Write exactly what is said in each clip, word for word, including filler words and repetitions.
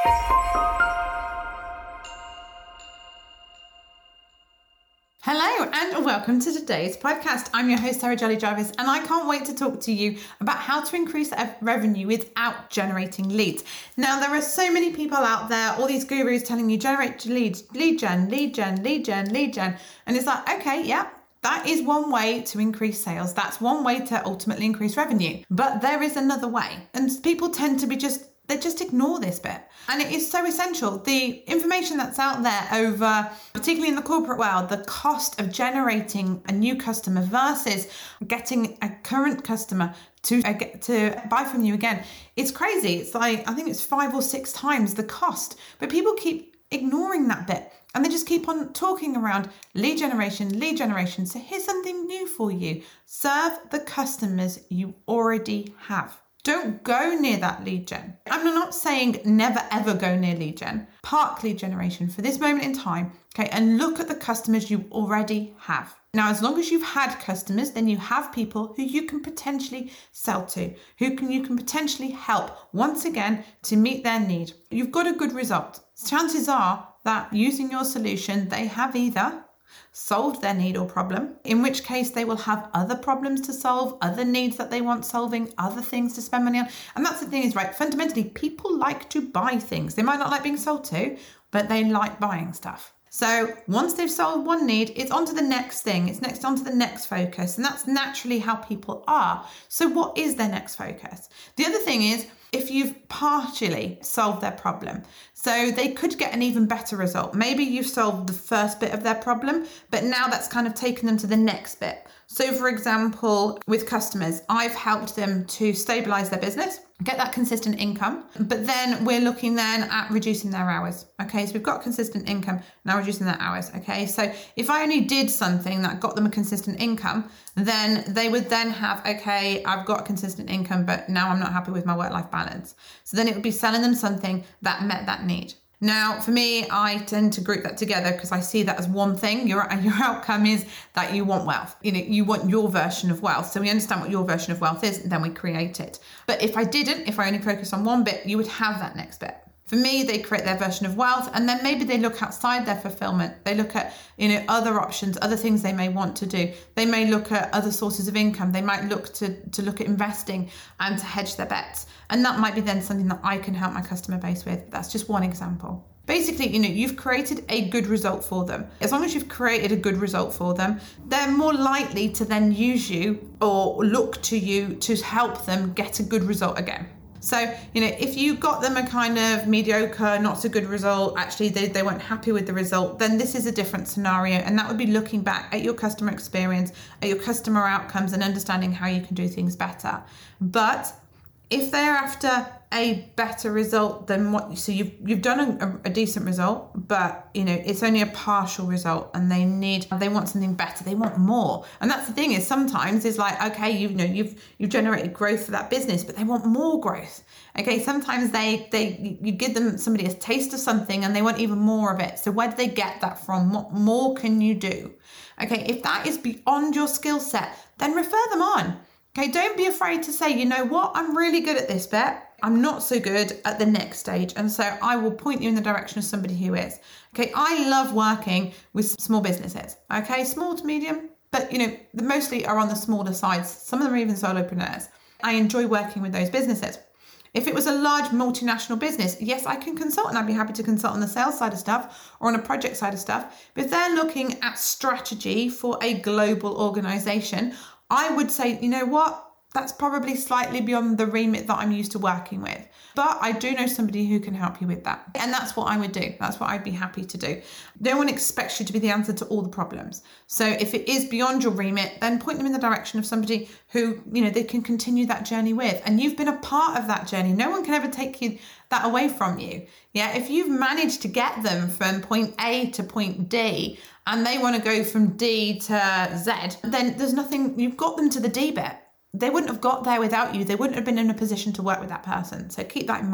Hello and welcome to today's podcast. I'm your host, Sarah Jolly Jarvis, and I can't wait to talk to you about how to increase revenue without generating leads. Now, there are so many people out there, all these gurus telling you generate leads, lead gen, lead gen, lead gen, lead gen. And it's like, okay, yeah, that is one way to increase sales. That's one way to ultimately increase revenue. But there is another way. And people tend to be just They just ignore this bit. And it is so essential. The information that's out there over, particularly in the corporate world, the cost of generating a new customer versus getting a current customer to uh, get to buy from you again. It's crazy. It's like, I think it's five or six times the cost. But people keep ignoring that bit. And they just keep on talking around lead generation, lead generation. So here's something new for you. Serve the customers you already have. Don't go near that lead gen. I'm not saying never ever go near lead gen. Park lead generation for this moment in time, okay, and look at the customers you already have. Now, as long as you've had customers, then you have people who you can potentially sell to, who can you can potentially help once again to meet their need. You've got a good result. Chances are that using your solution, they have either solved their need or problem, in which case they will have other problems to solve, other needs that they want solving, other things to spend money on. And that's the thing is, right, fundamentally, people like to buy things. They might not like being sold to, but they like buying stuff. So once they've solved one need, it's on to the next thing. It's next on to the next focus. And that's naturally how people are. So what is their next focus? The other thing is, if you've partially solved their problem, so they could get an even better result. Maybe you've solved the first bit of their problem, but now that's kind of taken them to the next bit. So for example, with customers, I've helped them to stabilize their business, get that consistent income, but then we're looking then at reducing their hours. Okay, so we've got consistent income, now reducing their hours. Okay, so if I only did something that got them a consistent income, then they would then have, okay, I've got a consistent income, but now I'm not happy with my work-life balance. So then it would be selling them something that met that need. Now, for me, I tend to group that together because I see that as one thing. Your, your outcome is that you want wealth. You know, you want your version of wealth. So we understand what your version of wealth is, and then we create it. But if I didn't, if I only focus on one bit, you would have that next bit. For me, they create their version of wealth, and then maybe they look outside their fulfillment. They look at, you know, other options, other things they may want to do. They may look at other sources of income. They might look to, to look at investing and to hedge their bets. And that might be then something that I can help my customer base with. That's just one example. Basically, you know, you've created a good result for them. As long as you've created a good result for them, they're more likely to then use you or look to you to help them get a good result again. So, you know, if you got them a kind of mediocre, not so good result, actually they, they weren't happy with the result, then this is a different scenario. And that would be looking back at your customer experience, at your customer outcomes, and understanding how you can do things better. But if they're after a better result than what, so you've you've done a, a decent result, but you know it's only a partial result, and they need they want something better, they want more. And that's the thing is sometimes it's like, okay, you know you've you've generated growth for that business, but they want more growth. Okay, sometimes they they you give them somebody a taste of something and they want even more of it. So where do they get that from? What more can you do? Okay, if that is beyond your skill set, then refer them on. Okay, don't be afraid to say, you know what, I'm really good at this bit. I'm not so good at the next stage. And so I will point you in the direction of somebody who is. Okay, I love working with small businesses. Okay, small to medium, but you know, mostly are on the smaller sides. Some of them are even solopreneurs. I enjoy working with those businesses. If it was a large multinational business, yes, I can consult and I'd be happy to consult on the sales side of stuff or on a project side of stuff. But if they're looking at strategy for a global organization, I would say, you know what, that's probably slightly beyond the remit that I'm used to working with. But I do know somebody who can help you with that. And that's what I would do. That's what I'd be happy to do. No one expects you to be the answer to all the problems. So if it is beyond your remit, then point them in the direction of somebody who, you know, they can continue that journey with. And you've been a part of that journey. No one can ever take you that away from you. Yeah, if you've managed to get them from point A to point D and they want to go from D to Z, then there's nothing, you've got them to the D bit. They wouldn't have got there without you. They wouldn't have been in a position to work with that person. So keep that in mind.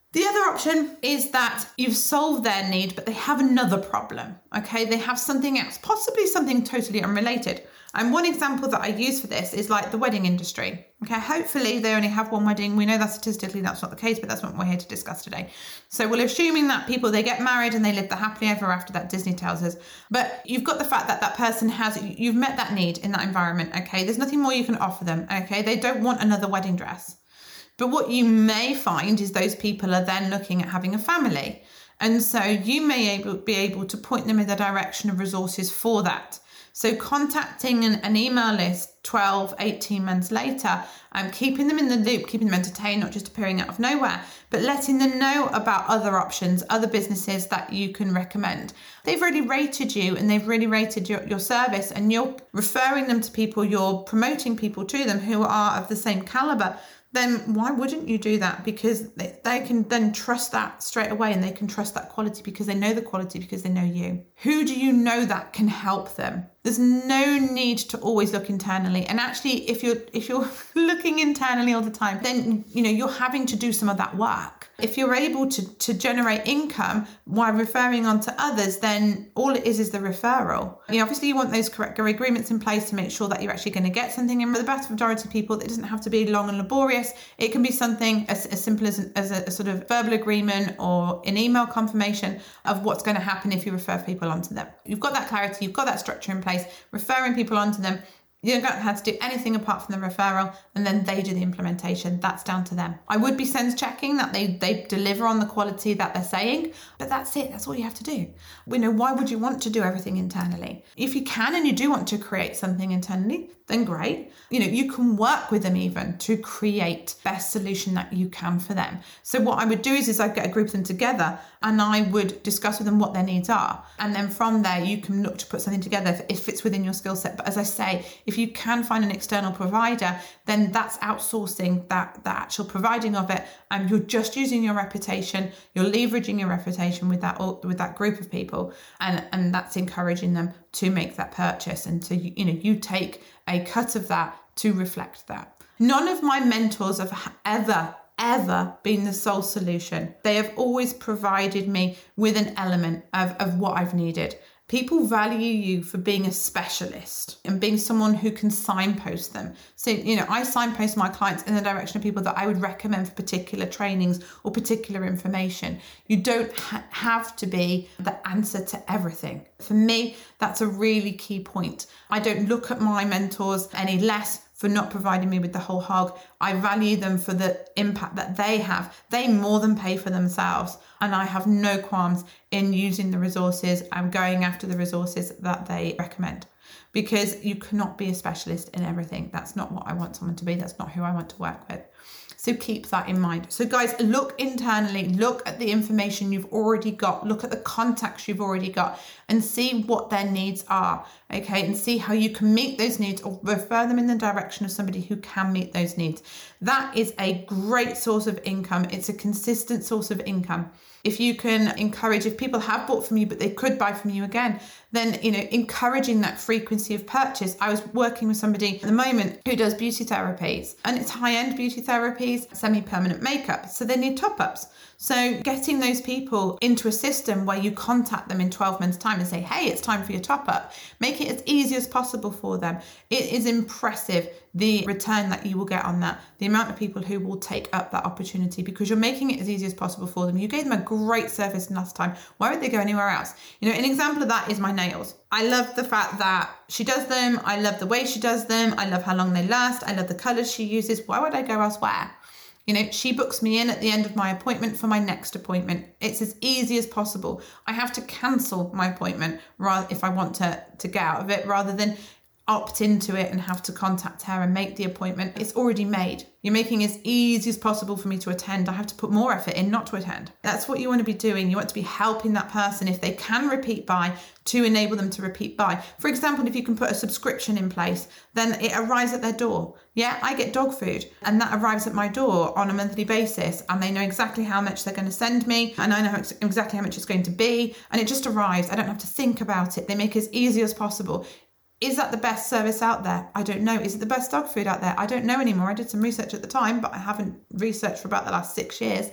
The other option is that you've solved their need, but they have another problem. Okay, they have something else, possibly something totally unrelated. And one example that I use for this is like the wedding industry. Okay, hopefully they only have one wedding. We know that statistically that's not the case, but that's what we're here to discuss today. So we're assuming that people, they get married and they live the happily ever after that Disney tells us. But you've got the fact that that person has, you've met that need in that environment. Okay, there's nothing more you can offer them. Okay, they don't want another wedding dress. But what you may find is those people are then looking at having a family. And so you may able, be able to point them in the direction of resources for that. So contacting an, an email list twelve, eighteen months later, and keeping them in the loop, keeping them entertained, not just appearing out of nowhere, but letting them know about other options, other businesses that you can recommend. They've really rated you and they've really rated your, your service, and you're referring them to people, you're promoting people to them who are of the same caliber. Then why wouldn't you do that? Because they, they can then trust that straight away, and they can trust that quality because they know the quality, because they know you. Who do you know that can help them? There's no need to always look internally. And actually, if you're if you're looking internally all the time, then you know you're having to do some of that work. If you're able to, to generate income while referring on to others, then all it is is the referral. You know, obviously you want those correct agreements in place to make sure that you're actually going to get something in. For the vast majority of people, it doesn't have to be long and laborious. It can be something as, as simple as, as a, a sort of verbal agreement or an email confirmation of what's going to happen if you refer people onto them. You've got that clarity, you've got that structure in place, referring people onto them. You don't have to do anything apart from the referral, and then they do the implementation. That's down to them. I would be sense checking that they, they deliver on the quality that they're saying, but that's it. That's all you have to do. You know, why would you want to do everything internally? If you can and you do want to create something internally, then great. You know, you can work with them even to create best solution that you can for them. So what I would do is, is I'd get a group of them together and I would discuss with them what their needs are. And then from there, you can look to put something together if it's within your skill set. But as I say, if you can find an external provider, then that's outsourcing that, that actual providing of it. And you're just using your reputation. You're leveraging your reputation with that, with that group of people. And, and that's encouraging them to make that purchase, and to, you know, you take a cut of that to reflect that. None of my mentors have ever, ever been the sole solution. They have always provided me with an element of, of what I've needed. People value you for being a specialist and being someone who can signpost them. So, you know, I signpost my clients in the direction of people that I would recommend for particular trainings or particular information. You don't ha- have to be the answer to everything. For me, that's a really key point. I don't look at my mentors any less for not providing me with the whole hog. I value them for the impact that they have. They more than pay for themselves. And I have no qualms in using the resources and going after the resources that they recommend. Because you cannot be a specialist in everything. That's not what I want someone to be. That's not who I want to work with. So keep that in mind. So guys, look internally, look at the information you've already got, look at the contacts you've already got, and see what their needs are, okay? And see how you can meet those needs or refer them in the direction of somebody who can meet those needs. That is a great source of income. It's a consistent source of income. If you can encourage, if people have bought from you, but they could buy from you again, then, you know, encouraging that frequency of purchase. I was working with somebody at the moment who does beauty therapies, and it's high-end beauty therapies, semi-permanent makeup. So they need top-ups. So getting those people into a system where you contact them in twelve months time and say, hey, it's time for your top-up. Make it as easy as possible for them. It is impressive, the return that you will get on that, the amount of people who will take up that opportunity, because you're making it as easy as possible for them. You gave them a great service last time. Why would they go anywhere else? You know, an example of that is my nails. I love the fact that she does them. I love the way she does them. I love how long they last. I love the colors she uses. Why would I go elsewhere? You know, she books me in at the end of my appointment for my next appointment. It's as easy as possible. I have to cancel my appointment rather if I want to, to get out of it, rather than opt into it and have to contact her and make the appointment. It's already made. You're making it as easy as possible for me to attend. I have to put more effort in not to attend. That's what you want to be doing. You want to be helping that person, if they can repeat buy, to enable them to repeat buy. For example, if you can put a subscription in place, then it arrives at their door. Yeah, I get dog food and that arrives at my door on a monthly basis, and they know exactly how much they're going to send me, and I know how, exactly how much it's going to be, and it just arrives. I don't have to think about it. They make it as easy as possible. Is that the best service out there? I don't know. Is it the best dog food out there? I don't know anymore. I did some research at the time, but I haven't researched for about the last six years.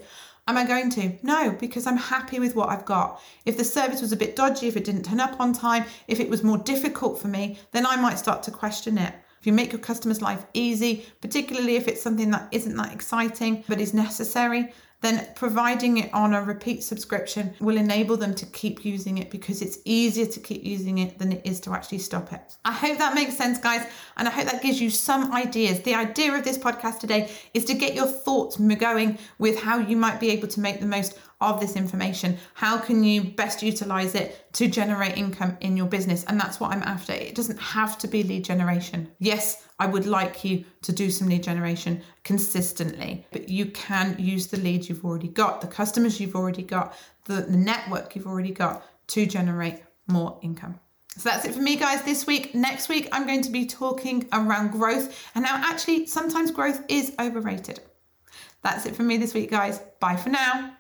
Am I going to? No, because I'm happy with what I've got. If the service was a bit dodgy, if it didn't turn up on time, if it was more difficult for me, then I might start to question it. If you make your customer's life easy, particularly if it's something that isn't that exciting but is necessary, then providing it on a repeat subscription will enable them to keep using it, because it's easier to keep using it than it is to actually stop it. I hope that makes sense, guys, and I hope that gives you some ideas. The idea of this podcast today is to get your thoughts going with how you might be able to make the most of this information. How can you best utilize it to generate income in your business? And that's what I'm after. It doesn't have to be lead generation. Yes, I would like you to do some lead generation consistently, but you can use the leads you've already got, the customers you've already got, the, the network you've already got to generate more income. So that's it for me, guys, this week. Next week, I'm going to be talking around growth. And now actually, sometimes growth is overrated. That's it for me this week, guys. Bye for now.